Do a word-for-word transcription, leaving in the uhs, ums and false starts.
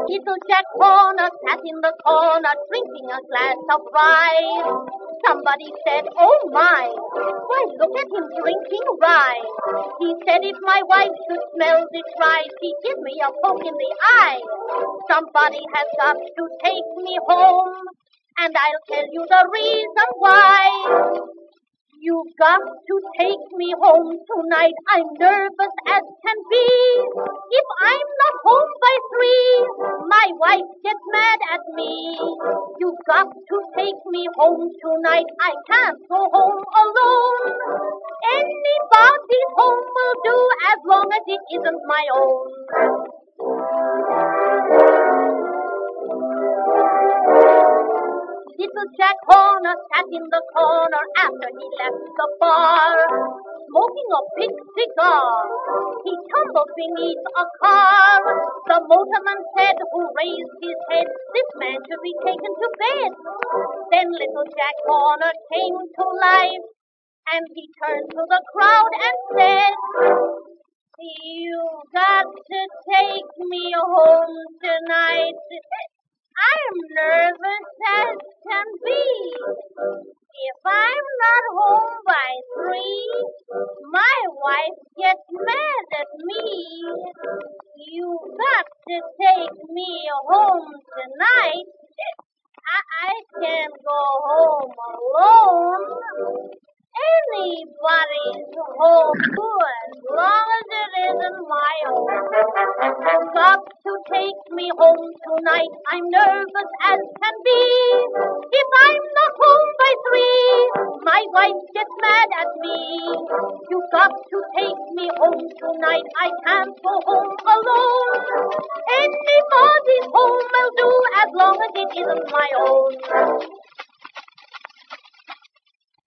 Little Jack Horner sat in the corner drinking a glass of rye. Somebody said, "Oh my, why look at him drinking rye." He said, "If my wife should smell this rye, she'd give me a poke in the eye." Somebody has got to take me home, and I'll tell you the reason why. You've got to take me home tonight. I'm nervous as can be. If I'm not home by three, my wife gets mad at me. You've got to take me home tonight. I can't go home alone. Anybody's home will do as long as it isn't my own. Little Jack Horner sat in the corner after he left the bar, smoking a big cigar. He tumbled beneath a car. The motorman said, who raised his head, "This man should be taken to bed." Then little Jack Horner came to life, and he turned to the crowd and said, "You've got to take me home tonight. I'm nervous as can be. If I'm not home by three, my wife gets mad at me. You've got to take me home tonight. I, I can't go home alone. Anybody's home good as long as it isn't my own. You've got to take me home tonight. I'm nervous as can be. If I'm not home by three, my wife gets mad at me. You've got to take me home tonight. I can't go home alone. Anybody's home will do as long as it isn't my own."